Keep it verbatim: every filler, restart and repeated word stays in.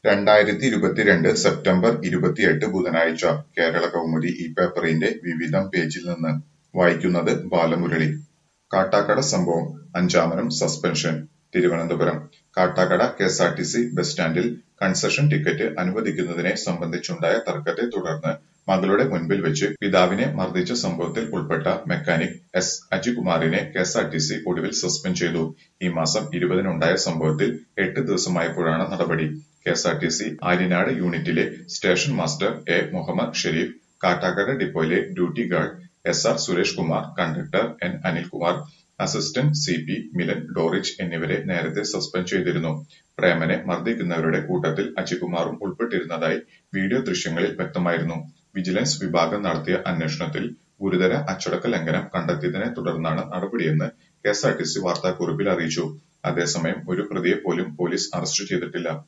രണ്ടായിരത്തി ഇരുപത്തിരണ്ട് സെപ്റ്റംബർ ഇരുപത്തിയെട്ട് ബുധനാഴ്ച കേരളകൗമുദി ഈ പേപ്പറിന്റെ വിവിധം പേജിൽ നിന്ന് വായിക്കുന്നത് ബാലമുരളി. കാട്ടാക്കട സംഭവം അഞ്ചാമനും suspension. Thiruvananthapuram Kattakada KSRTC bus സ്റ്റാൻഡിൽ കൺസഷൻ ടിക്കറ്റ് അനുവദിക്കുന്നതിനെ സംബന്ധിച്ചുണ്ടായ തർക്കത്തെ തുടർന്ന് മകളുടെ മുൻപിൽ വെച്ച് പിതാവിനെ മർദ്ദിച്ച സംഭവത്തിൽ ഉൾപ്പെട്ട മെക്കാനിക് എസ് അജികുമാറിനെ കെഎസ്ആർടിസി ഒടുവിൽ സസ്പെൻഡ് ചെയ്തു. ഈ മാസം ഇരുപതിനുണ്ടായ സംഭവത്തിൽ എട്ട് ദിവസമായപ്പോഴാണ് നടപടി. കെഎസ്ആർടിസി ആര്യനാട് യൂണിറ്റിലെ station master A Muhammad Shareef, Kattakada ഡിപ്പോയിലെ duty guard S R Suresh Kumar, conductor N Anilkumar, assistant C P Milan Dorich എന്നിവരെ നേരത്തെ സസ്പെൻഡ് ചെയ്തിരുന്നു. പ്രേമനെ മർദ്ദിക്കുന്നവരുടെ കൂട്ടത്തിൽ അജികുമാറും ഉൾപ്പെട്ടിരുന്നതായി വീഡിയോ ദൃശ്യങ്ങളിൽ വ്യക്തമായിരുന്നു. വിജിലൻസ് വിഭാഗം നടത്തിയ അന്വേഷണത്തിൽ ഗുരുതര അച്ചടക്ക ലംഘനം കണ്ടെത്തിയതിനെ തുടർന്നാണ് നടപടിയെന്ന് കെഎസ്ആർടിസി വാർത്താക്കുറിപ്പിൽ അറിയിച്ചു. അതേസമയം ഒരു പ്രതിയെ പോലും പോലീസ് അറസ്റ്റ് ചെയ്തിട്ടില്ല.